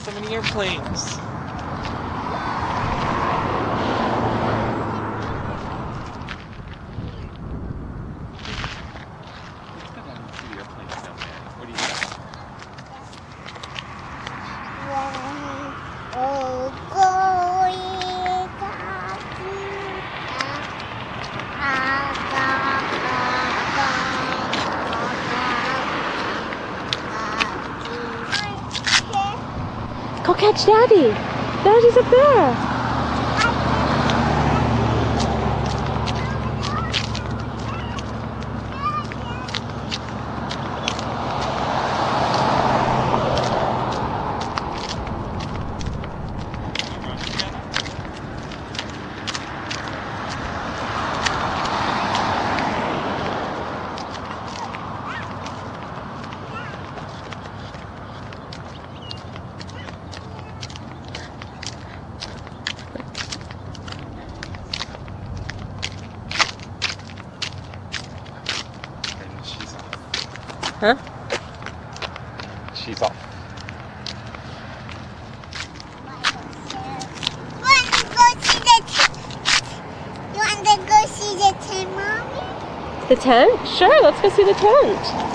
so many airplanes. Let's go down and see the airplanes down there. What do you think? Go catch Daddy. Daddy's up there. Huh? She's off. The tent? Sure, let's go see the tent.